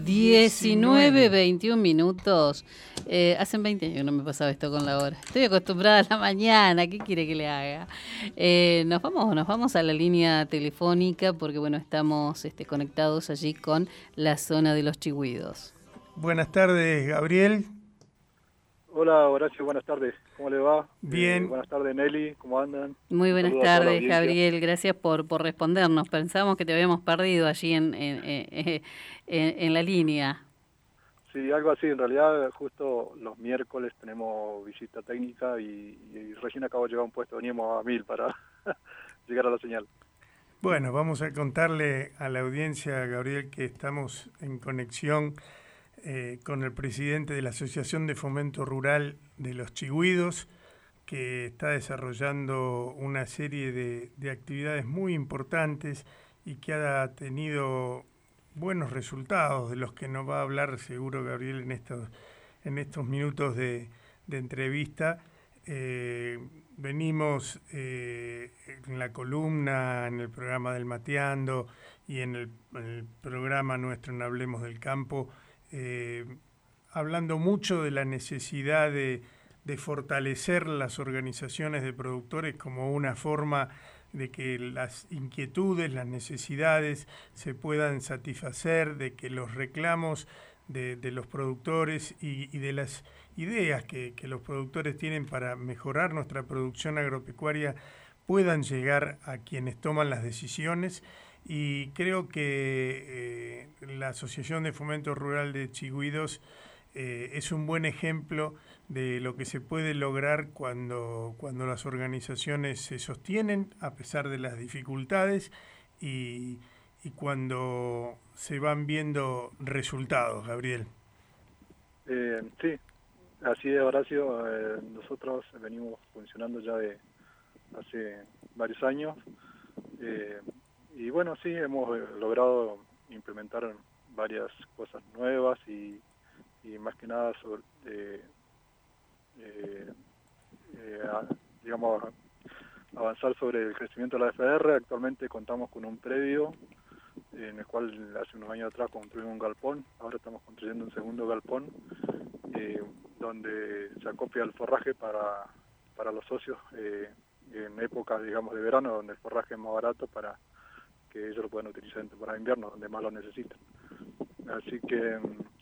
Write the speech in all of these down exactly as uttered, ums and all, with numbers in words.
diecinueve, veintiún minutos. Eh, hacen veinte años que no me pasaba esto con la hora. Estoy acostumbrada a la mañana. ¿Qué quiere que le haga? Eh, nos vamos, nos vamos a la línea telefónica porque bueno, estamos este, conectados allí con la zona de los Chigüidos. Buenas tardes, Gabriel. Hola, Horacio, buenas tardes. ¿Cómo le va? Bien. Eh, buenas tardes, Nelly. ¿Cómo andan? Muy buenas tardes, Gabriel. Gracias por, por respondernos. Pensábamos que te habíamos perdido allí en, en, en, en, en la línea. Sí, algo así. En realidad, justo los miércoles tenemos visita técnica y, y recién acabo de llegar a un puesto. Veníamos a mil para llegar a la señal. Bueno, vamos a contarle a la audiencia, Gabriel, que estamos en conexión eh, con el presidente de la Asociación de Fomento Rural de los Chigüidos, que está desarrollando una serie de, de actividades muy importantes y que ha tenido buenos resultados, de los que nos va a hablar seguro Gabriel en estos, en estos minutos de, de entrevista. Eh, venimos eh, en la columna, en el programa del Mateando y en el, en el programa nuestro en Hablemos del Campo, eh, hablando mucho de la necesidad de, de fortalecer las organizaciones de productores como una forma de que las inquietudes, las necesidades se puedan satisfacer, de que los reclamos de, de los productores y, y de las ideas que, que los productores tienen para mejorar nuestra producción agropecuaria puedan llegar a quienes toman las decisiones. Y creo que eh, la Asociación de Fomento Rural de Chigüidos eh, es un buen ejemplo de lo que se puede lograr cuando, cuando las organizaciones se sostienen a pesar de las dificultades y, y cuando se van viendo resultados, Gabriel. Eh, sí, así es, Horacio. Eh, nosotros venimos funcionando ya de hace varios años. Eh, y bueno, sí, hemos eh, logrado implementar varias cosas nuevas y, y más que nada sobre... Eh, Eh, eh, a, digamos, avanzar sobre el crecimiento de la F R. Actualmente contamos con un predio en el cual hace unos años atrás construimos un galpón. Ahora estamos construyendo un segundo galpón eh, donde se acopia el forraje para, para los socios eh, en época, digamos, de verano, donde el forraje es más barato para que ellos lo puedan utilizar en temporada de invierno, donde más lo necesitan. Así que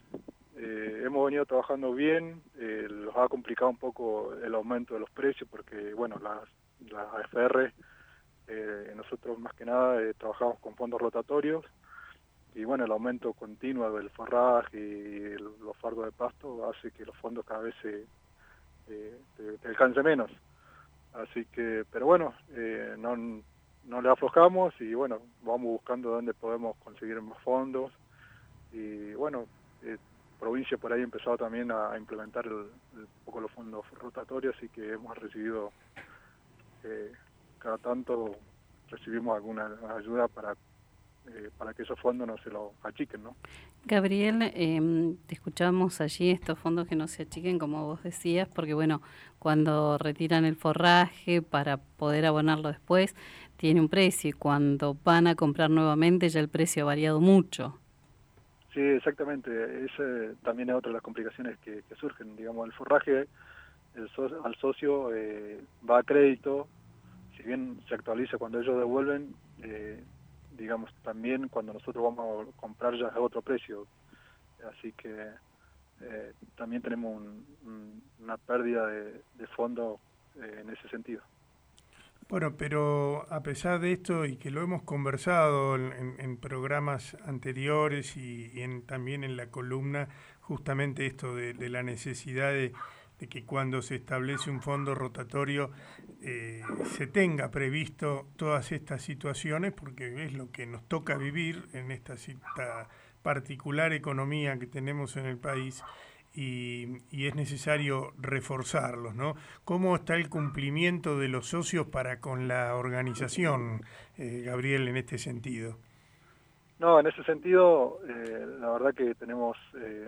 Eh, hemos venido trabajando bien, eh, los ha complicado un poco el aumento de los precios porque, bueno, las, las A F R, eh, nosotros más que nada eh, trabajamos con fondos rotatorios y, bueno, el aumento continuo del forraje y el, los fardos de pasto hace que los fondos cada vez se eh, te, te alcance menos. Así que, pero bueno, eh, no, no le aflojamos y, bueno, vamos buscando dónde podemos conseguir más fondos y, bueno, eh, provincia por ahí ha empezado también a, a implementar el, el, un poco los fondos rotatorios, así que hemos recibido, eh, cada tanto recibimos alguna ayuda para, eh, para que esos fondos no se lo achiquen, ¿no? Gabriel, eh, te escuchamos allí, estos fondos que no se achiquen, como vos decías, porque bueno, cuando retiran el forraje para poder abonarlo después, tiene un precio y cuando van a comprar nuevamente ya el precio ha variado mucho. Sí, exactamente. Ese también es otra de las complicaciones que, que surgen. Digamos, el forraje el so, al socio eh, va a crédito, si bien se actualiza cuando ellos devuelven, eh, digamos, también cuando nosotros vamos a comprar ya es otro precio. Así que eh, también tenemos un, un, una pérdida de, de fondos eh, en ese sentido. Bueno, pero a pesar de esto y que lo hemos conversado en, en programas anteriores y, y en, también en la columna, justamente esto de, de la necesidad de, de que cuando se establece un fondo rotatorio eh, se tenga previsto todas estas situaciones, porque es lo que nos toca vivir en esta, esta particular economía que tenemos en el país. Y, y es necesario reforzarlos, ¿no? ¿Cómo está el cumplimiento de los socios para con la organización, eh, Gabriel, en este sentido? No, en ese sentido, eh, la verdad que tenemos, eh,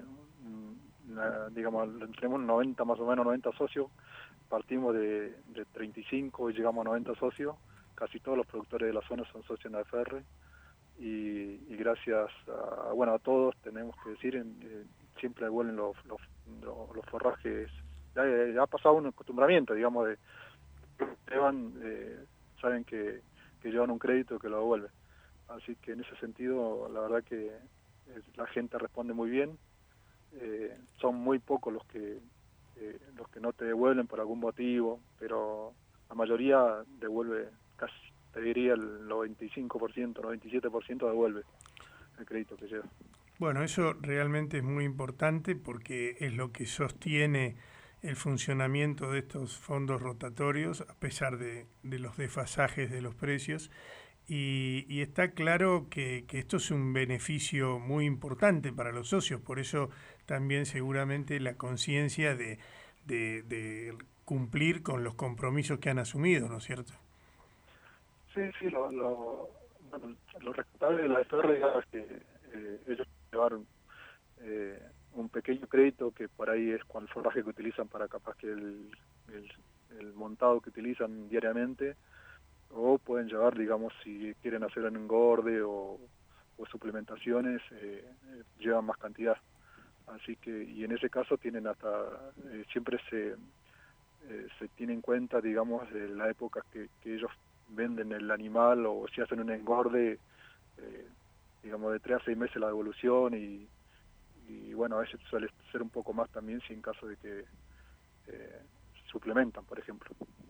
una, digamos, tenemos noventa más o menos, noventa socios, partimos de, de treinta y cinco y llegamos a noventa socios, casi todos los productores de la zona son socios en la A F R, y, y gracias a, bueno, a todos, tenemos que decir, en, eh, siempre devuelven los, los, los, los forrajes. Ya, ya ha pasado un acostumbramiento, digamos, de llevan, eh, saben que, que llevan un crédito que lo devuelven. Así que en ese sentido, la verdad que eh, la gente responde muy bien. Eh, son muy pocos los que eh, los que no te devuelven por algún motivo, pero la mayoría devuelve, casi te diría el noventa y cinco por ciento, noventa y siete por ciento devuelve el crédito que lleva. Bueno, eso realmente es muy importante porque es lo que sostiene el funcionamiento de estos fondos rotatorios, a pesar de, de los desfasajes de los precios. Y, y está claro que, que esto es un beneficio muy importante para los socios, por eso también seguramente la conciencia de, de, de cumplir con los compromisos que han asumido, ¿no es cierto? Sí, sí, lo, lo, bueno, lo respetable de la F R es que eh, ellos llevaron eh, un pequeño crédito que por ahí es con el forraje que utilizan para capaz que el, el, el montado que utilizan diariamente, o pueden llevar, digamos, si quieren hacer un engorde o, o suplementaciones, eh, eh, llevan más cantidad. Así que, y en ese caso tienen hasta, eh, siempre se, eh, se tiene en cuenta, digamos, de la época que, que ellos venden el animal o si hacen un engorde, eh, digamos, de tres a seis meses la devolución y, y bueno, a veces suele ser un poco más también si en caso de que eh, suplementan, por ejemplo.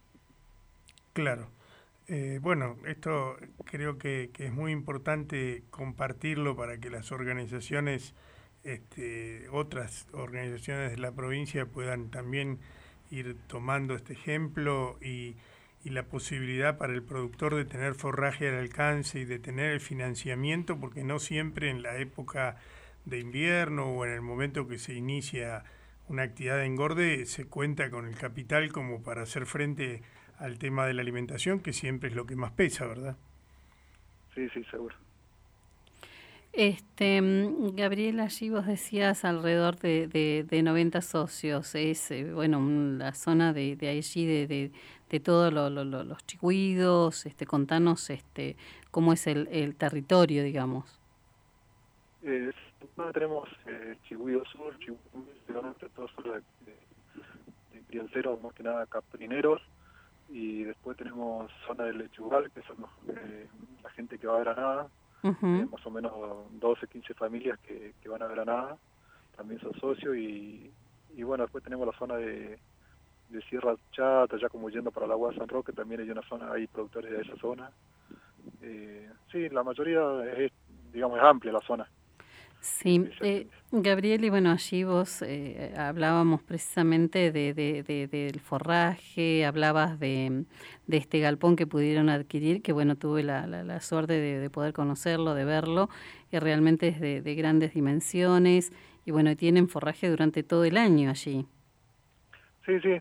Claro. Eh, bueno, esto creo que, que es muy importante compartirlo para que las organizaciones, este, otras organizaciones de la provincia puedan también ir tomando este ejemplo y, y la posibilidad para el productor de tener forraje al alcance y de tener el financiamiento, porque no siempre en la época de invierno o en el momento que se inicia una actividad de engorde se cuenta con el capital como para hacer frente al tema de la alimentación, que siempre es lo que más pesa, ¿verdad? Sí, sí, seguro. Este, mm, Gabriela, allí vos decías alrededor de, de, de noventa socios, es, eh, bueno, un- la zona de, de allí, de, de, de todos lo, lo- lo- los chicuidos, este, contanos este, cómo es el, el territorio, digamos. Eh, tenemos eh, Chihuahua Sur, Chihuahua Norte, todos son de, de, de crianceros, más que nada caprineros, y después tenemos zona del Lechugal, que son eh, la gente que va a Granada, eh, Ujú. más o menos doce, quince familias que, que van a Granada, también son socios, y, y bueno, después tenemos la zona de, de Sierra Chata, ya como yendo para la Agua de San Roque, también hay una zona, hay productores de esa zona. Eh, sí, la mayoría es, digamos, es amplia la zona Sí, que se eh, atiende. Gabriel, y bueno, allí vos eh, hablábamos precisamente de, de, de- del forraje, hablabas de, de este galpón que pudieron adquirir, que bueno, tuve la, la, la suerte de, de poder conocerlo, de verlo, y realmente es de, de grandes dimensiones, y bueno, tienen forraje durante todo el año allí. Sí, sí.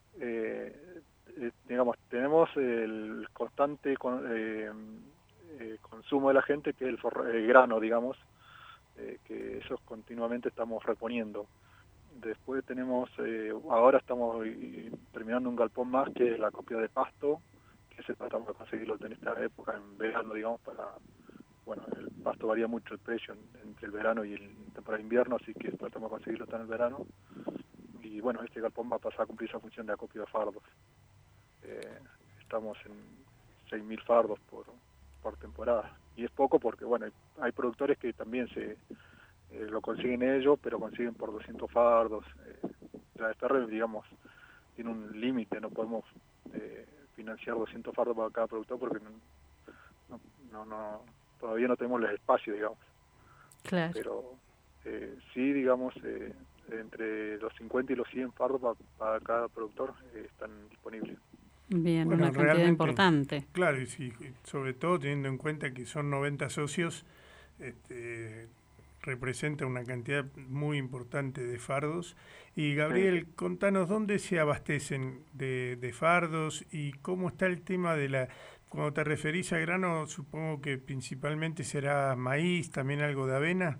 Eh, eh, digamos, tenemos el constante con, eh, eh, consumo de la gente, que es el, forra- el grano, digamos, eh, que esos continuamente estamos reponiendo. Después tenemos, eh, ahora estamos eh, terminando un galpón más, que es la copia de pasto, que se tratamos de conseguirlo en esta época, en verano, digamos, para, bueno, el pasto varía mucho el precio en- entre el verano y el temporada de invierno, así que tratamos de conseguirlo en el verano. Y bueno, este galpón va a pasar a cumplir esa función de acopio de fardos. Eh, estamos en seis mil fardos por, por temporada. Y es poco porque, bueno, hay, hay productores que también se eh, lo consiguen ellos, pero consiguen por doscientos fardos. Eh, la F R, digamos, tiene un límite, no podemos eh, financiar doscientos fardos para cada productor porque no, no, no, no todavía no tenemos el espacio, digamos. Claro. Pero eh, sí, digamos, eh, entre los cincuenta y los cien fardos para, para cada productor eh, están disponibles. Bien, Bueno, una cantidad realmente, importante. claro, y sí, sobre todo teniendo en cuenta que son noventa socios, este, representa una cantidad muy importante de fardos. Y Sí, sí. Gabriel, contanos dónde se abastecen de, de fardos y cómo está el tema de la... Cuando te referís a grano, supongo que principalmente será maíz, también algo de avena.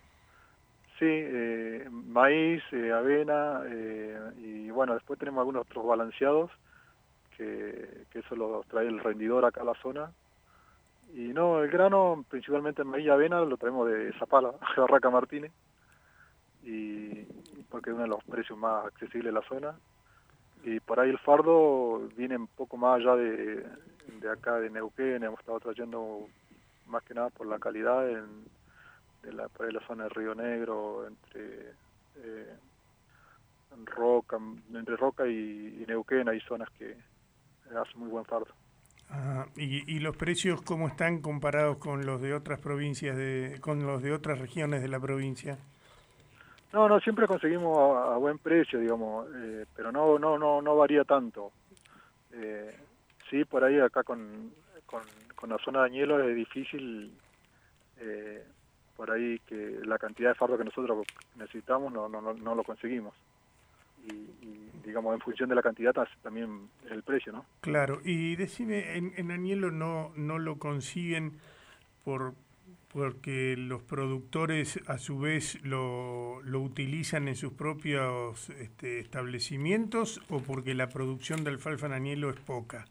Sí, eh, maíz, eh, avena, eh, y bueno, después tenemos algunos otros balanceados, que, que eso lo trae el rendidor acá a la zona, y no, el grano, principalmente en maíz y avena, lo traemos de Zapala, Barraca Martínez, y porque es uno de los precios más accesibles de la zona. Y por ahí el fardo viene un poco más allá de, de acá de Neuquén, hemos estado trayendo más que nada por la calidad en, de la, por ahí la zona de Río Negro, entre eh, Roca, entre Roca y, y Neuquén hay zonas que hacen muy buen fardo. Ah, y, ¿Y los precios cómo están comparados con los de otras provincias, de, con los de otras regiones de la provincia? No, no, siempre conseguimos a, a buen precio, digamos, eh, pero no, no, no, no varía tanto. Eh, sí, por ahí acá con, con, con la zona de Añelo es difícil, eh, por ahí que la cantidad de fardo que nosotros necesitamos no, no, no, no lo conseguimos. Y, y, digamos, en función de la cantidad también es el precio, ¿no? Claro, y decime, en, en Añelo no, no lo consiguen por porque los productores a su vez lo, lo utilizan en sus propios este, establecimientos o porque la producción de alfalfa en Añelo es poca.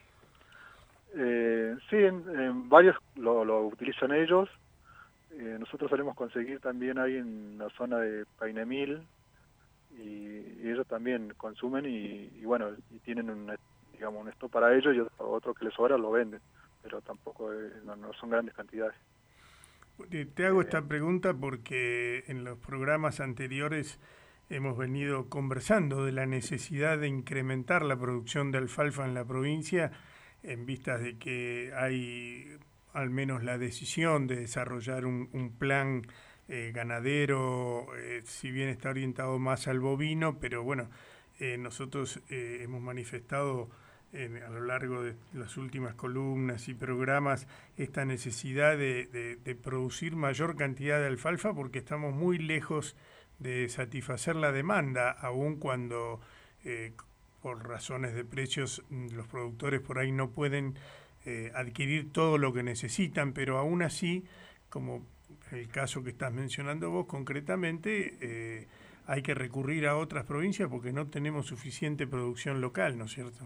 Eh, sí, en, en varios lo, lo utilizan ellos. Eh, nosotros solemos conseguir también ahí en la zona de Painemil y, y ellos también consumen y, y bueno, y tienen un, digamos, un stock para ellos y otro, otro que les sobra lo venden, pero tampoco eh, no, no son grandes cantidades. Te hago Eh, esta pregunta porque en los programas anteriores hemos venido conversando de la necesidad de incrementar la producción de alfalfa en la provincia en vistas de que hay al menos la decisión de desarrollar un, un plan eh, ganadero, eh, si bien está orientado más al bovino, pero bueno, eh, nosotros eh, hemos manifestado eh, a lo largo de las últimas columnas y programas esta necesidad de, de, de producir mayor cantidad de alfalfa porque estamos muy lejos de satisfacer la demanda, aun cuando eh, por razones de precios los productores por ahí no pueden eh, adquirir todo lo que necesitan, pero aún así, como el caso que estás mencionando vos concretamente, eh, hay que recurrir a otras provincias porque no tenemos suficiente producción local, ¿no es cierto?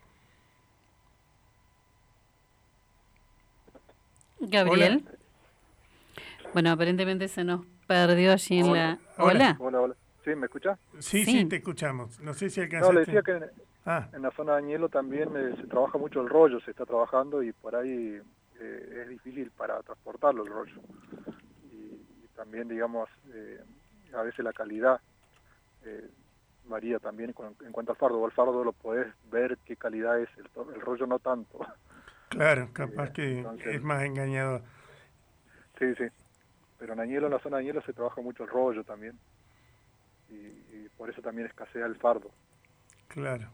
Gabriel. Hola. Bueno, aparentemente se nos perdió allí en hola, la... Hola. ¿Hola? hola, hola. ¿Sí, me escuchás? Sí, sí, Sí. te escuchamos. No sé si No, le alcanzaste. decía que en, Ah, en la zona de Añelo también eh, se trabaja mucho el rollo, se está trabajando y por ahí eh, es difícil para transportarlo el rollo. Y, y también, digamos, eh, a veces la calidad eh, varía también con, en cuanto al fardo. O el fardo lo podés ver qué calidad es, el, el rollo no tanto. claro, Eh, capaz que entonces, es más engañador. sí, sí. Pero en Añelo, en la zona de Añelo se trabaja mucho el rollo también. Y, y por eso también escasea el fardo. Claro.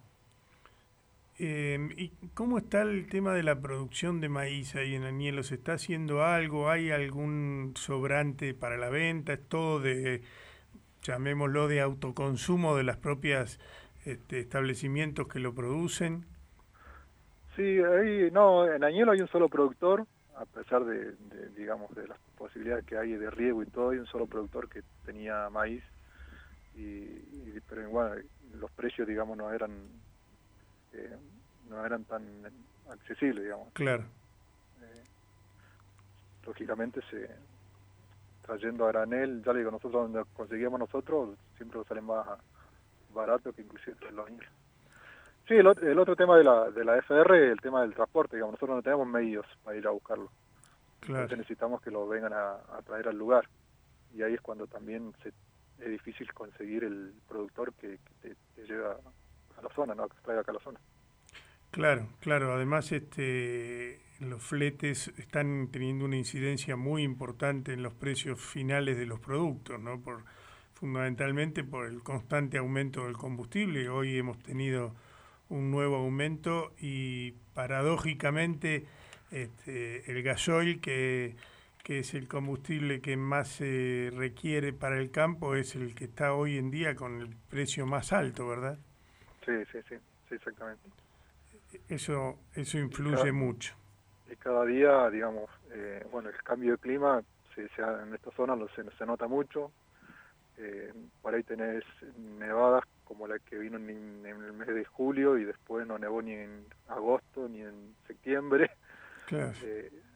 Eh, ¿Y cómo está el tema de la producción de maíz ahí en Añelo? ¿Se está haciendo algo? ¿Hay algún sobrante para la venta? ¿Es todo de, llamémoslo, de autoconsumo de las propias este, establecimientos que lo producen? Sí, ahí, no, en Añelo hay un solo productor, a pesar de, de, digamos, de las posibilidades que hay de riego y todo, hay un solo productor que tenía maíz, y, y pero bueno, los precios, digamos, no eran eh, no eran tan accesibles, digamos. Claro, Eh, lógicamente, se trayendo a granel, ya le digo, nosotros donde conseguíamos nosotros, siempre salen más barato que inclusive en los años. Sí, el, el otro tema de la, de la F R, el tema del transporte, digamos, nosotros no tenemos medios para ir a buscarlo. claro. Entonces necesitamos que lo vengan a, a traer al lugar. Y ahí es cuando también se, es difícil conseguir el productor que, que te, te lleva a la zona, ¿no? Que te traiga acá a la zona. Claro, claro. Además, este, los fletes están teniendo una incidencia muy importante en los precios finales de los productos, ¿no? Por, fundamentalmente por el constante aumento del combustible. Hoy hemos tenido un nuevo aumento y paradójicamente este, el gasoil, que, que es el combustible que más se requiere para el campo, es el que está hoy en día con el precio más alto, ¿verdad? Sí, sí, sí, sí, exactamente. Eso, eso Y cada, influye mucho. y cada día, digamos, eh, bueno, el cambio de clima se, se, en esta zona lo, se, se nota mucho. Eh, por ahí tenés nevadas como la que vino en, en el mes de julio y después no nevó ni en agosto ni en septiembre. Claro. Eh,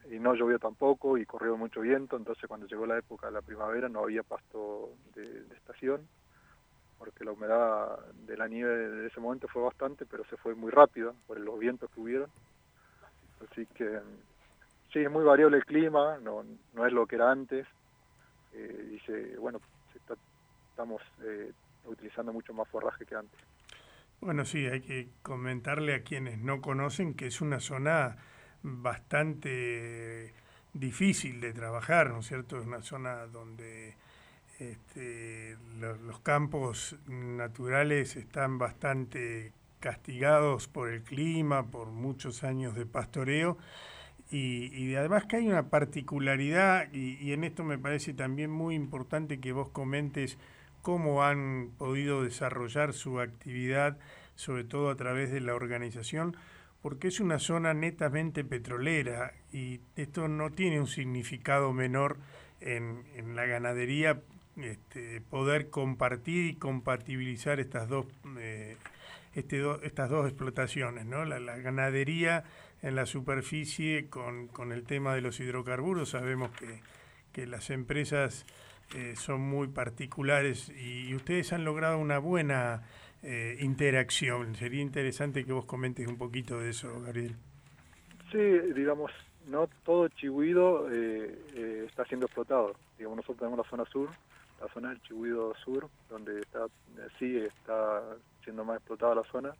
y no llovió tampoco y corrió mucho viento, entonces cuando llegó la época de la primavera no había pasto de, de estación, porque la humedad de la nieve de ese momento fue bastante, pero se fue muy rápido por los vientos que hubieron. Así que sí, es muy variable el clima, no, no es lo que era antes, eh, y se, bueno, se está, estamos eh, utilizando mucho más forraje que antes. Bueno, sí, hay que comentarle a quienes no conocen que es una zona bastante difícil de trabajar, ¿no es cierto? Es una zona donde este, lo, los campos naturales están bastante castigados por el clima, por muchos años de pastoreo, y, y además que hay una particularidad, y, y en esto me parece también muy importante que vos comentes cómo han podido desarrollar su actividad, sobre todo a través de la organización, porque es una zona netamente petrolera y esto no tiene un significado menor en, en la ganadería, este, poder compartir y compatibilizar estas dos, eh, este do, estas dos explotaciones, ¿no? La, la ganadería en la superficie con, con el tema de los hidrocarburos. Sabemos que, que las empresas eh, son muy particulares y, y ustedes han logrado una buena eh, interacción. Sería interesante que vos comentes un poquito de eso, Gabriel. Sí, digamos, no todo Chihuido eh, eh, está siendo explotado. Digamos, nosotros tenemos la zona sur, la zona del Chihuido sur, donde está, sí está siendo más explotada la zona.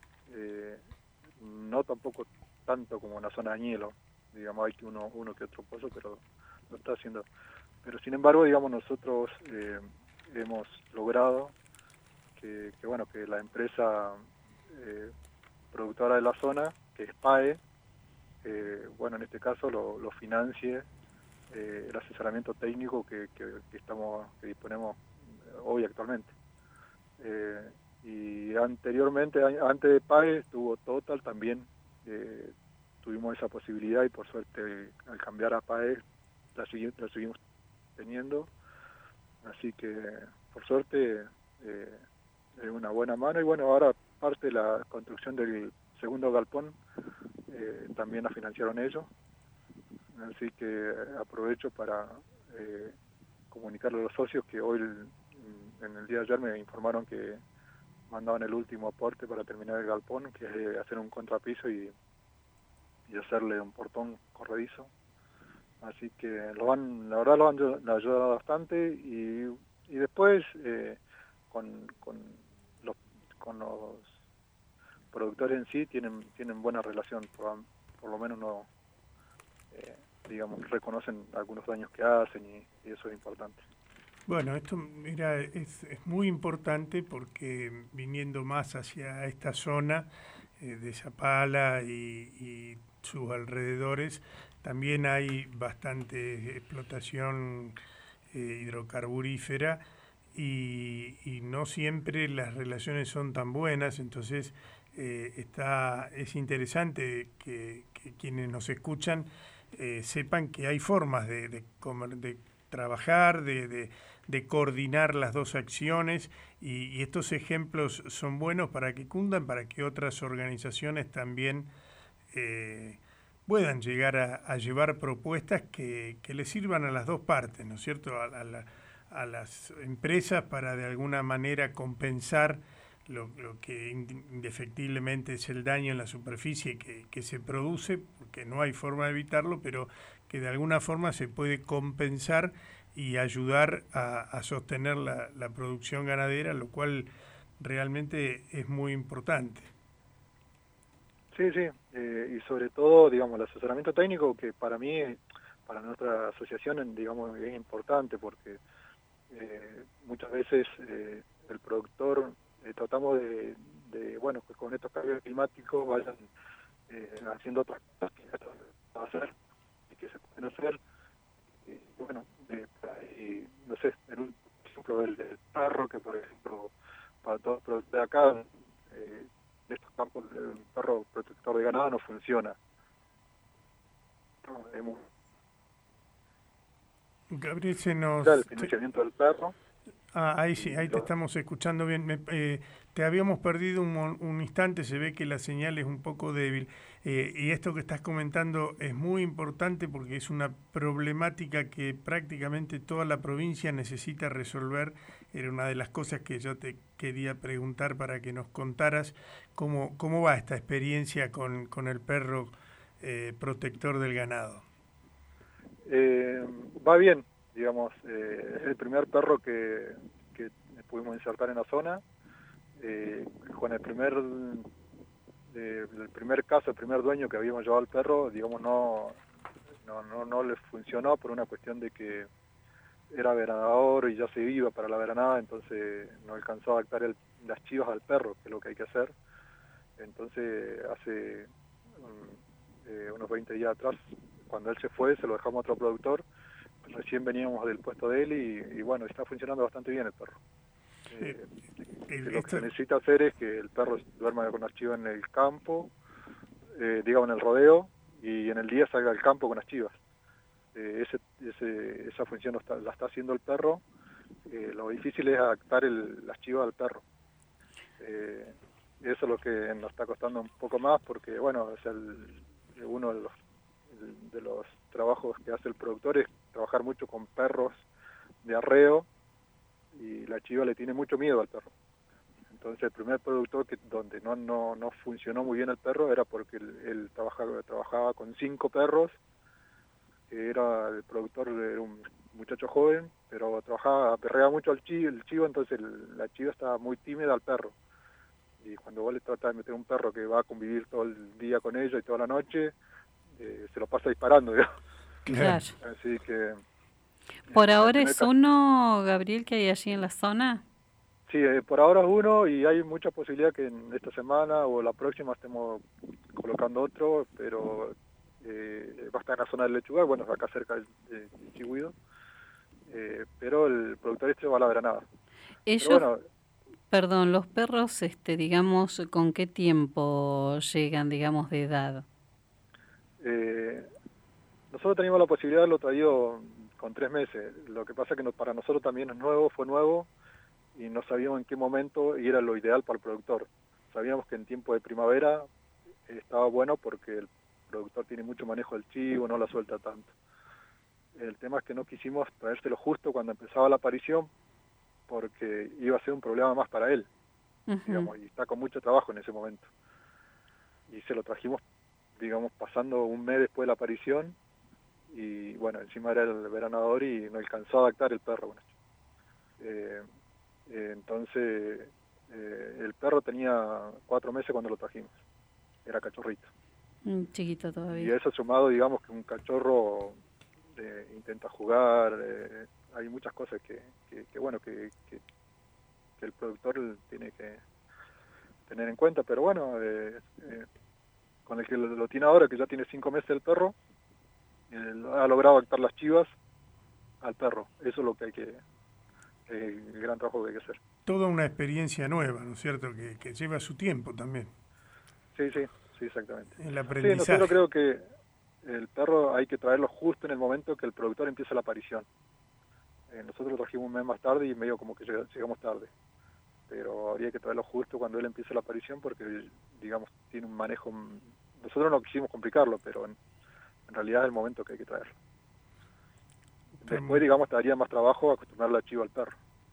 Eh, no tampoco tanto como en la zona de Añelo, digamos, hay que uno, uno que otro pozo, pero no está haciendo. Pero sin embargo, digamos, nosotros eh, hemos logrado que, que, bueno, que la empresa eh, productora de la zona, que es PAE, eh, bueno, en este caso lo, lo financie eh, el asesoramiento técnico que, que, que estamos que disponemos hoy actualmente. Eh, y anteriormente, antes de PAE, estuvo Total también, eh, tuvimos esa posibilidad y por suerte al cambiar a PAE la, la seguimos teniendo, así que por suerte eh, es una buena mano. Y bueno, ahora parte de la construcción del segundo galpón eh, también la financiaron ellos, así que aprovecho para eh, comunicarle a los socios que hoy en el día de ayer me informaron que mandaban el último aporte para terminar el galpón, que es hacer un contrapiso y, y hacerle un portón corredizo. Así que lo han, la verdad lo han, lo han ayudado bastante y, y después eh, con, con, los, con los productores en sí tienen tienen buena relación, por, por lo menos no, eh, digamos, reconocen algunos daños que hacen y, y eso es importante. Bueno, esto mira, es, es muy importante porque viniendo más hacia esta zona eh, de Zapala y, y sus alrededores, también hay bastante explotación eh, hidrocarburífera y, y no siempre las relaciones son tan buenas, entonces eh, está, es interesante que, que quienes nos escuchan eh, sepan que hay formas de, de, comer, de trabajar, de, de de coordinar las dos acciones y, y estos ejemplos son buenos para que cundan, para que otras organizaciones también eh, puedan llegar a, a llevar propuestas que, que les sirvan a las dos partes, ¿no es cierto? A, a, la, a las empresas para de alguna manera compensar lo, lo que indefectiblemente es el daño en la superficie que, que se produce, porque no hay forma de evitarlo, pero que de alguna forma se puede compensar y ayudar a, a sostener la, la producción ganadera, lo cual realmente es muy importante. Sí, sí, eh, y sobre todo, digamos, el asesoramiento técnico, que para mí, para nuestra asociación, digamos, es importante, porque eh, muchas veces eh, el productor, eh, tratamos de, de, bueno, que con estos cambios climáticos vayan eh, haciendo otras cosas que se pueden hacer y que se pueden hacer. Y, bueno, eh, y, no sé, el ejemplo del, del perro, que por ejemplo, para todos los de acá, eh, de estos campos, el perro protector de ganado no funciona. No, hemos Gabriel, se nos... el financiamiento del perro. Ah, ahí sí, Y ahí te lo- estamos escuchando bien. Me- eh, te habíamos perdido un, mon- un instante, se ve que la señal es un poco débil. Eh, y esto que estás comentando es muy importante porque es una problemática que prácticamente toda la provincia necesita resolver. Era una de las cosas que yo te quería preguntar para que nos contaras cómo, cómo va esta experiencia con, con el perro eh, protector del ganado. eh, Va bien, digamos, eh, es el primer perro que, que pudimos insertar en la zona. Eh, con el primer eh, el primer caso, el primer dueño que habíamos llevado al perro, digamos, no, no, no, no le funcionó por una cuestión de que era veranador y ya se iba para la veranada, entonces no alcanzó a adaptar el, las chivas al perro, que es lo que hay que hacer. Entonces hace um, eh, unos veinte días atrás, cuando él se fue, se lo dejamos a otro productor, recién veníamos del puesto de él y, y bueno, está funcionando bastante bien el perro. Eh, Eh, el- lo que se esto, necesita hacer es que el perro duerma con las chivas en el campo, eh, digamos en el rodeo, y en el día salga al campo con las chivas. Eh, ese, ese, esa función lo está, la está haciendo el perro. Eh, lo difícil es adaptar el, las chivas al perro. Eh, eso es lo que nos está costando un poco más porque, bueno, es el, uno de los, de los trabajos que hace el productor es trabajar mucho con perros de arreo y la chiva le tiene mucho miedo al perro. Entonces el primer productor que donde no no no funcionó muy bien el perro era porque él, él trabajaba trabajaba con cinco perros, que era el productor era un muchacho joven, pero trabajaba perreaba mucho al chivo, el chivo, entonces el, la chiva estaba muy tímida al perro. Y cuando vos le tratás de meter un perro que va a convivir todo el día con ella y toda la noche, eh, se lo pasa disparando, digamos. claro. Claro. Así que Por eh, con el ahora primer es caso, uno, Gabriel, que hay allí en la zona. sí, eh, por ahora es uno y hay mucha posibilidad que en esta semana o la próxima estemos colocando otro, pero eh, va a estar en la zona del Lechugar, bueno, acá cerca de, de Chigüido, eh, pero el productor este va a la Granada. Pero Ellos, bueno, perdón, los perros, este, digamos, ¿con qué tiempo llegan, digamos, de edad? eh, nosotros teníamos la posibilidad de haberlo traído con tres meses, lo que pasa que no, para nosotros también es nuevo, fue nuevo, y no sabíamos en qué momento y era lo ideal para el productor. Sabíamos que en tiempo de primavera estaba bueno porque el productor tiene mucho manejo del chivo, no la suelta tanto. El tema es que no quisimos traérselo justo cuando empezaba la aparición porque iba a ser un problema más para él, Ujú. digamos, y está con mucho trabajo en ese momento. Y se lo trajimos, digamos, pasando un mes después de la aparición y bueno, encima era el veranador y no alcanzó a adaptar el perro. Bueno, eh, eh, entonces eh, el perro tenía cuatro meses cuando lo trajimos, era cachorrito. Mm, chiquito Y todavía. eso sumado, digamos, que un cachorro eh, intenta jugar, eh, hay muchas cosas que, que, que bueno, que, que, que el productor tiene que tener en cuenta, pero bueno, eh, eh, con el que lo, lo tiene ahora, que ya tiene cinco meses el perro, eh, ha logrado adaptar las chivas al perro. Eso es lo que hay que, eh, el gran trabajo que hay que hacer. Toda una experiencia nueva, ¿no es cierto? Que, que lleva su tiempo también, Sí, sí, sí, exactamente. el Sí, nosotros aprendizaje. creo que el perro hay que traerlo justo en el momento que el productor empieza la aparición. Eh, nosotros lo trajimos un mes más tarde y medio como que llegamos tarde, pero habría que traerlo justo cuando él empiece la aparición porque, digamos, tiene un manejo. Nosotros no quisimos complicarlo, pero en, en realidad es el momento que hay que traerlo. Está Después, muy- digamos, te daría más trabajo acostumbrar la chiva al perro.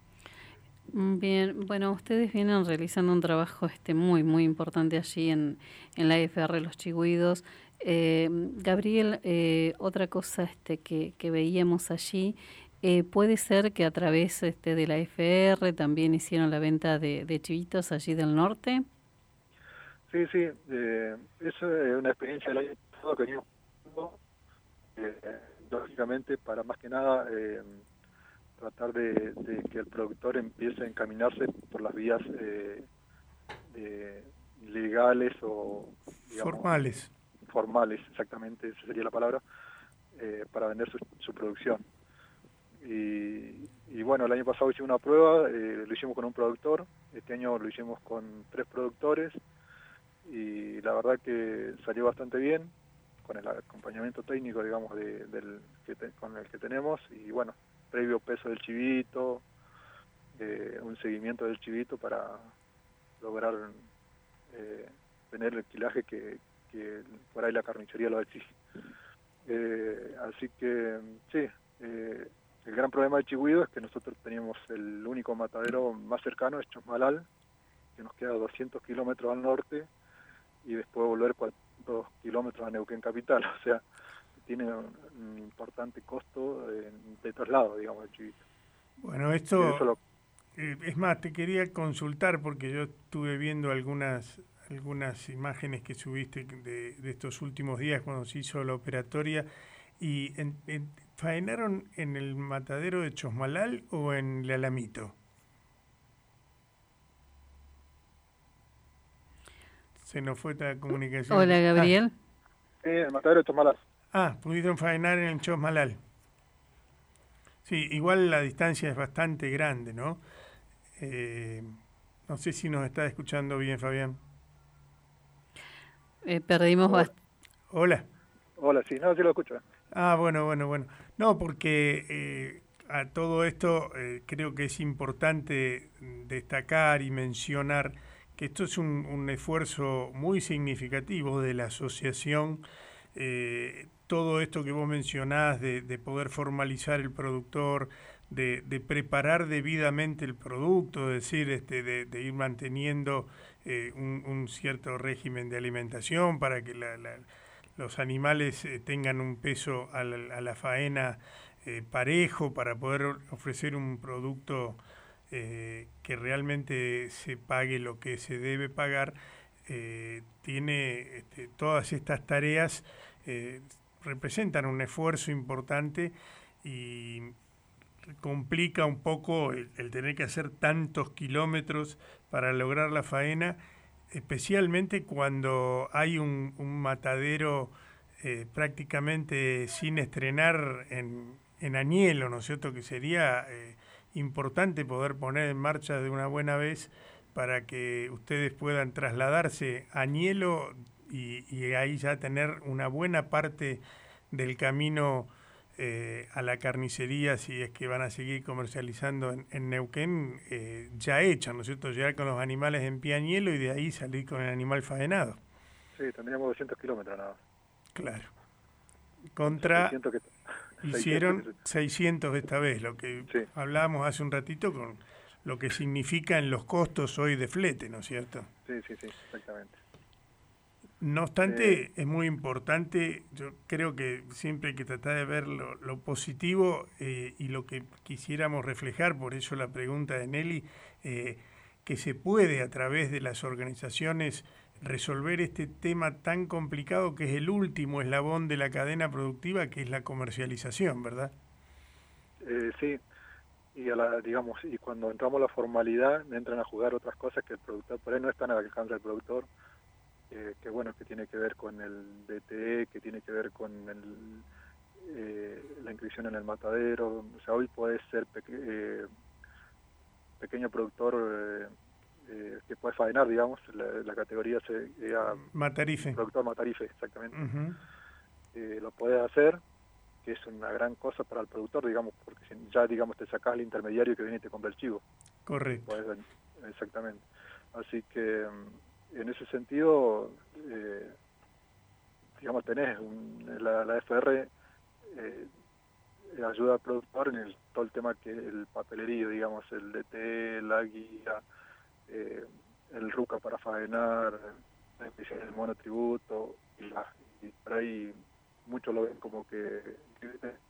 Mm, bien, bueno, ustedes vienen realizando un trabajo este muy, muy importante allí en, en la F R Los Chigüidos. Eh, Gabriel, eh, otra cosa este, que, que veíamos allí, eh, puede ser que a través este, de la F R también hicieron la venta de, de chivitos allí del norte. Sí, sí, eh, es eh, una experiencia del año pasado que venimos haciendo, eh, lógicamente para más que nada eh, tratar de, de que el productor empiece a encaminarse por las vías eh, de, legales o, digamos, formales. formales, exactamente, esa sería la palabra, eh, para vender su, su producción. Y, y bueno, el año pasado hicimos una prueba, eh, lo hicimos con un productor, este año lo hicimos con tres productores y la verdad que salió bastante bien con el acompañamiento técnico, digamos, de, del que te, con el que tenemos y bueno, previo peso del chivito, eh, un seguimiento del chivito para lograr eh, tener el quilaje que, que por ahí la carnicería lo exige. Eh, así que sí, eh, el gran problema del chigüido es que nosotros teníamos el único matadero más cercano, es Chosmalal, que nos queda doscientos kilómetros al norte, y después volver cuatro kilómetros a Neuquén capital, o sea, tiene un, un importante costo de, de traslado, digamos, el chivito. Bueno, esto, Eso lo... eh, es más, te quería consultar porque yo estuve viendo algunas algunas imágenes que subiste de, de estos últimos días cuando se hizo la operatoria, y en, en, ¿faenaron en el matadero de Chosmalal o en el Alamito? Se nos fue la comunicación. Hola, Gabriel. Ah, sí, el matadero de Chosmalal. Ah, pudieron faenar en el Chosmalal. Sí, igual la distancia es bastante grande, ¿no? Eh, no sé si nos está escuchando bien, Fabián. Eh, perdimos Hola. bastante. Hola. Hola, sí, no, sí lo escucho. Ah, bueno, bueno, bueno. No, porque eh, a todo esto eh, creo que es importante destacar y mencionar que esto es un, un esfuerzo muy significativo de la asociación. Eh, todo esto que vos mencionás de, de poder formalizar el productor, de, de preparar debidamente el producto, es decir, este, de, de ir manteniendo eh, un, un cierto régimen de alimentación para que la, la, los animales eh, tengan un peso a la, a la faena eh, parejo, para poder ofrecer un producto eh, que realmente se pague lo que se debe pagar. Eh, tiene este, todas estas tareas, eh, representan un esfuerzo importante y complica un poco el, el tener que hacer tantos kilómetros para lograr la faena, especialmente cuando hay un, un matadero eh, prácticamente sin estrenar en, en Añelo, ¿no es cierto? Que sería eh, importante poder poner en marcha de una buena vez para que ustedes puedan trasladarse a Añelo y, y ahí ya tener una buena parte del camino eh, a la carnicería, si es que van a seguir comercializando en, en Neuquén, eh, ya hecha, ¿no es cierto? Llegar con los animales en pie a Añelo y de ahí salir con el animal faenado. Sí, tendríamos doscientos kilómetros nada más. Claro. Contra, seiscientos que, hicieron seiscientos seiscientos esta vez, lo que sí. hablábamos hace un ratito con lo que significa en los costos hoy de flete, ¿no es cierto? Sí, sí, sí, exactamente. No obstante, eh, es muy importante, yo creo que siempre hay que tratar de ver lo, lo positivo eh, y lo que quisiéramos reflejar, por eso la pregunta de Nelly, eh, que se puede a través de las organizaciones resolver este tema tan complicado que es el último eslabón de la cadena productiva, que es la comercialización, ¿verdad? Eh, sí, y a la, digamos, y cuando entramos a la formalidad entran a jugar otras cosas que el productor, por ahí no están al alcance del productor. Eh, que bueno, que tiene que ver con el D T E, que tiene que ver con el, eh, la inscripción en el matadero. O sea, hoy puedes ser peque eh, pequeño productor eh, eh, que puede faenar, digamos, la, la categoría se eh, Matarife. Productor matarife, exactamente. Uh-huh. eh, lo puedes hacer, que es una gran cosa para el productor, digamos, porque si ya, digamos, te sacás al intermediario que viene y te compra el chivo. Correcto. Puedes, exactamente. Así que en ese sentido, eh, digamos, tenés un, la, la F R eh, ayuda al productor en el, todo el tema que el papelerío, digamos, el D T, la guía, eh, el RUCA para faenar, el monotributo, y, la, y por ahí muchos lo ven como que, que,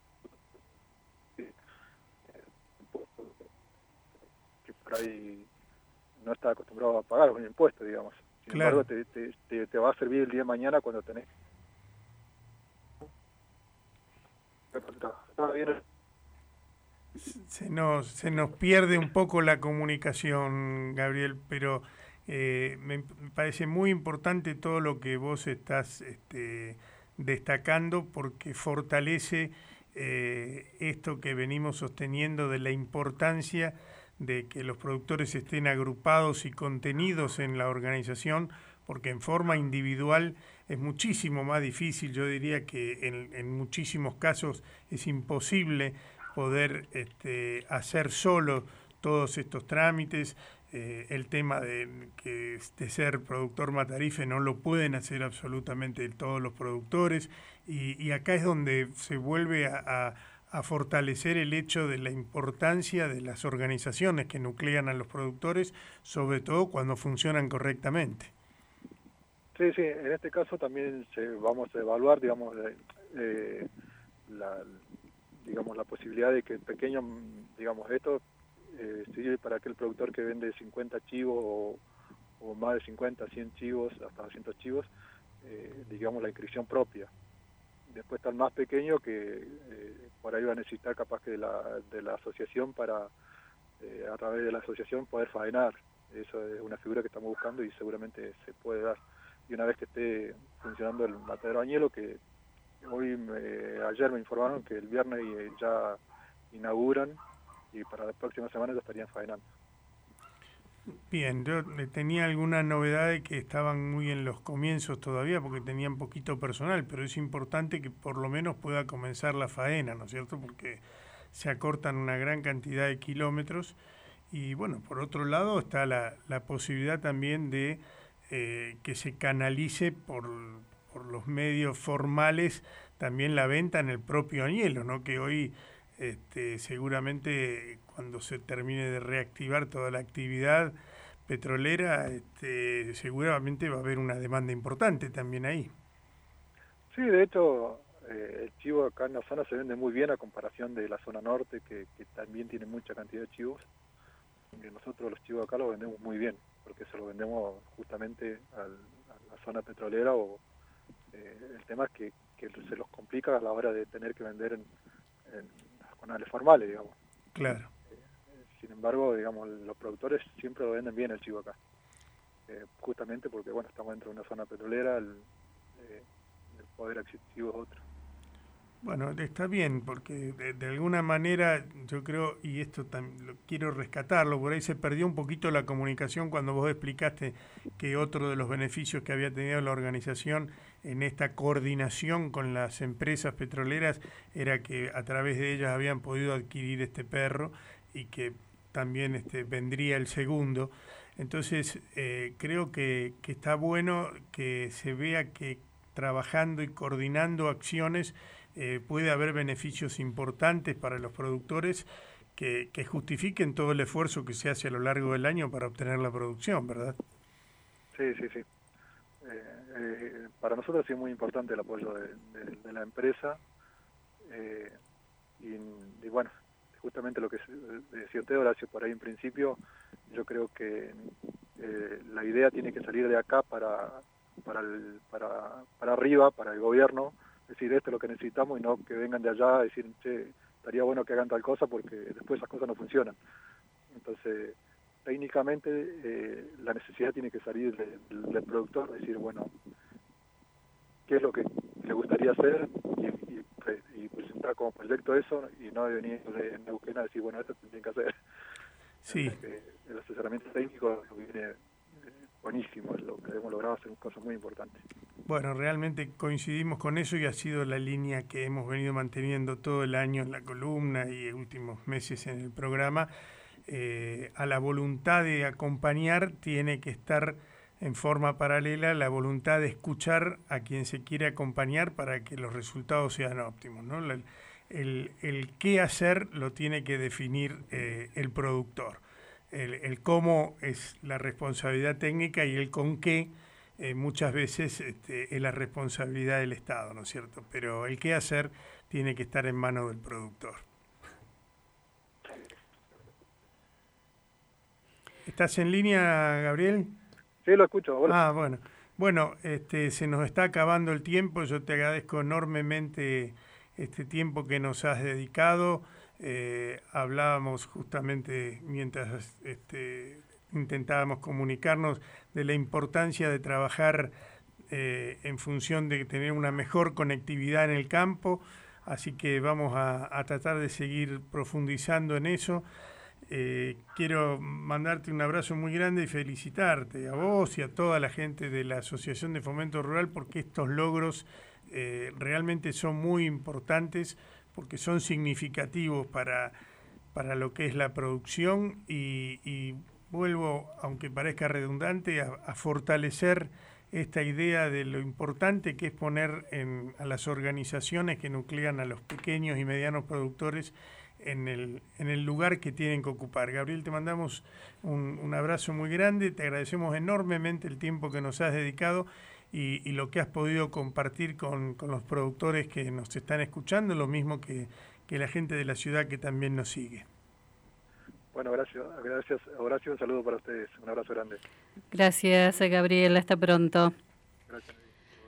que por ahí no está acostumbrado a pagar un impuesto, digamos. Sin claro. embargo, te, te, te, te va a servir el día de mañana cuando tenés. Se nos, se nos pierde un poco la comunicación, Gabriel, pero eh, me parece muy importante todo lo que vos estás este, destacando, porque fortalece eh, esto que venimos sosteniendo de la importancia de que los productores estén agrupados y contenidos en la organización, porque en forma individual es muchísimo más difícil, yo diría que en, en muchísimos casos es imposible poder este, hacer solo todos estos trámites. Eh, el tema de que de ser productor matarife no lo pueden hacer absolutamente todos los productores, y, y acá es donde se vuelve a, a, a fortalecer el hecho de la importancia de las organizaciones que nuclean a los productores, sobre todo cuando funcionan correctamente. Sí, sí, en este caso también se, vamos a evaluar, digamos, eh, la, digamos, la posibilidad de que el pequeño, digamos, esto eh, sirve para aquel productor que vende cincuenta chivos o, o más de cincuenta, cien chivos, hasta doscientos chivos, eh, digamos, la inscripción propia. Después está el más pequeño que eh, por ahí va a necesitar capaz que de la, de la asociación para, eh, a través de la asociación, poder faenar. Eso es una figura que estamos buscando y seguramente se puede dar. Y una vez que esté funcionando el matadero Añelo, que hoy me, ayer me informaron que el viernes ya inauguran y para la próxima semana ya estarían faenando. Bien, yo tenía alguna novedad de que estaban muy en los comienzos todavía porque tenían poquito personal, pero es importante que por lo menos pueda comenzar la faena, ¿no es cierto? Porque se acortan una gran cantidad de kilómetros y bueno, por otro lado está la, la posibilidad también de eh, que se canalice por, por los medios formales también la venta en el propio Añelo, ¿no? Que hoy este, seguramente cuando se termine de reactivar toda la actividad petrolera, este, seguramente va a haber una demanda importante también ahí. Sí, de hecho, eh, el chivo acá en la zona se vende muy bien a comparación de la zona norte, que, que también tiene mucha cantidad de chivos. Y nosotros los chivos acá los vendemos muy bien, porque se los vendemos justamente al, a la zona petrolera. O eh, el tema es que, que se los complica a la hora de tener que vender en, en los canales formales, digamos. Claro. Sin embargo, digamos, los productores siempre lo venden bien el chivo acá, eh, justamente porque, bueno, estamos dentro de una zona petrolera, el, eh, el poder adquisitivo es otro. Bueno, está bien, porque de, de alguna manera yo creo, y esto también lo quiero rescatarlo, por ahí se perdió un poquito la comunicación cuando vos explicaste que otro de los beneficios que había tenido la organización en esta coordinación con las empresas petroleras era que a través de ellas habían podido adquirir este perro y que también este, vendría el segundo. Entonces, eh, creo que, que está bueno que se vea que trabajando y coordinando acciones eh, puede haber beneficios importantes para los productores que, que justifiquen todo el esfuerzo que se hace a lo largo del año para obtener la producción, ¿verdad? Sí, sí, sí. Eh, eh, para nosotros sí es muy importante el apoyo de, de, de la empresa eh, y, y bueno, justamente lo que decía usted, Horacio, por ahí en principio, yo creo que eh, la idea tiene que salir de acá para, para, el, para, para arriba, para el gobierno, decir esto es lo que necesitamos y no que vengan de allá a decir, che, estaría bueno que hagan tal cosa porque después esas cosas no funcionan. Entonces, técnicamente eh, la necesidad tiene que salir del, del productor, decir, bueno, qué es lo que le gustaría hacer y, y, y presentar como proyecto eso y no de venir de Neuquén a decir, bueno, esto tiene que hacer. Sí. Eh, el asesoramiento técnico viene eh, buenísimo, es lo que hemos logrado hacer cosas muy importantes. Bueno, realmente coincidimos con eso y ha sido la línea que hemos venido manteniendo todo el año en la columna y en últimos meses en el programa. Eh, a la voluntad de acompañar tiene que estar en forma paralela la voluntad de escuchar a quien se quiere acompañar para que los resultados sean óptimos, ¿no? El, el, el qué hacer lo tiene que definir eh, el productor. El, el cómo es la responsabilidad técnica y el con qué eh, muchas veces este, es la responsabilidad del Estado, ¿no es cierto? Pero el qué hacer tiene que estar en manos del productor. ¿Estás en línea, Gabriel? Sí, lo escucho. Hola. Ah, bueno. Bueno, este, se nos está acabando el tiempo. Yo te agradezco enormemente este tiempo que nos has dedicado. Eh, hablábamos justamente mientras este, intentábamos comunicarnos de la importancia de trabajar eh, en función de tener una mejor conectividad en el campo. Así que vamos a, a tratar de seguir profundizando en eso. Eh, quiero mandarte un abrazo muy grande y felicitarte a vos y a toda la gente de la Asociación de Fomento Rural porque estos logros eh, realmente son muy importantes porque son significativos para, para lo que es la producción y, y vuelvo, aunque parezca redundante, a, a fortalecer esta idea de lo importante que es poner en, a las organizaciones que nuclean a los pequeños y medianos productores en el, en el lugar que tienen que ocupar. Gabriel, te mandamos un, un abrazo muy grande, te agradecemos enormemente el tiempo que nos has dedicado y, y lo que has podido compartir con, con los productores que nos están escuchando, lo mismo que, que la gente de la ciudad que también nos sigue. Bueno, gracias, gracias Horacio, un saludo para ustedes, un abrazo grande. Gracias, Gabriel, hasta pronto. Gracias.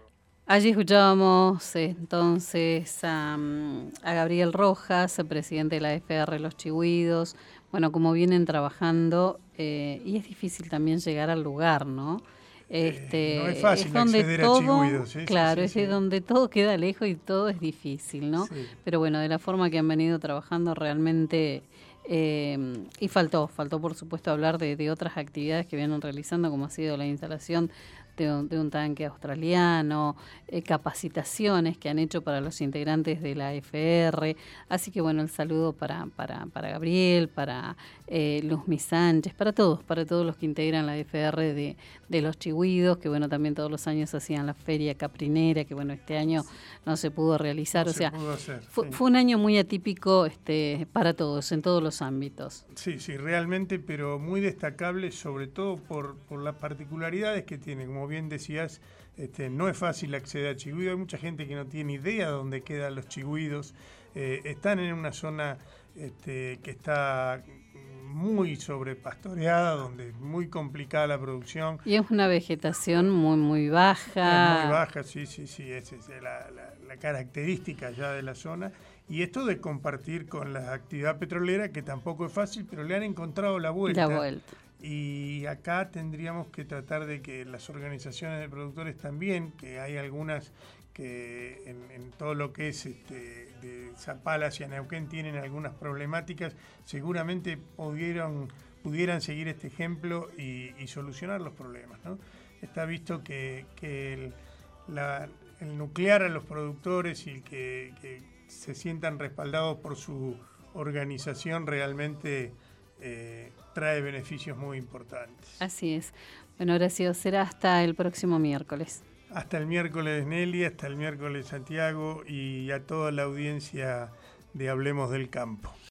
Allí escuchábamos entonces a, a Gabriel Rojas, presidente de la F R Los Chigüidos. Bueno, como vienen trabajando, eh, y es difícil también llegar al lugar, ¿no? Este, eh, no es fácil es donde acceder todo, a Chigüidos. ¿eh? Claro, sí, es sí, de sí. donde todo queda lejos y todo es difícil, ¿no? Sí. Pero bueno, de la forma que han venido trabajando realmente... Eh, y faltó, faltó por supuesto hablar de, de otras actividades que vienen realizando, como ha sido la instalación de un, de un tanque australiano, eh, capacitaciones que han hecho para los integrantes de la F R. Así que bueno, el saludo para, para, para Gabriel, para eh, Luzmi Sánchez, para todos, para todos los que integran la F R de, de Los Chigüidos, que bueno, también todos los años hacían la feria caprinera, que bueno, este año no se pudo realizar. No o se sea, pudo hacer, fue, sí. fue un año muy atípico este, para todos, en todos los ámbitos. Sí, sí, realmente, pero muy destacable, sobre todo por, por las particularidades que tiene. Como bien decías, este, no es fácil acceder a Chigüidos. Hay mucha gente que no tiene idea de dónde quedan los Chigüidos. Eh, están en una zona este, que está muy sobrepastoreada, donde es muy complicada la producción. Y es una vegetación muy, muy baja. Es muy baja, sí, sí, sí, esa es la, la, la característica ya de la zona. Y esto de compartir con la actividad petrolera, que tampoco es fácil, pero le han encontrado la vuelta. La vuelta. Y acá tendríamos que tratar de que las organizaciones de productores también, que hay algunas que en, en todo lo que es este, de Zapala hacia Neuquén tienen algunas problemáticas, seguramente pudieron, pudieran seguir este ejemplo y, y solucionar los problemas, ¿no? Está visto que, que el, la, el nuclear a los productores y el que, que se sientan respaldados por su organización realmente eh, trae beneficios muy importantes. Así es. Bueno, Horacio, será hasta el próximo miércoles. Hasta el miércoles, Nelly, hasta el miércoles, Santiago, y a toda la audiencia de Hablemos del Campo.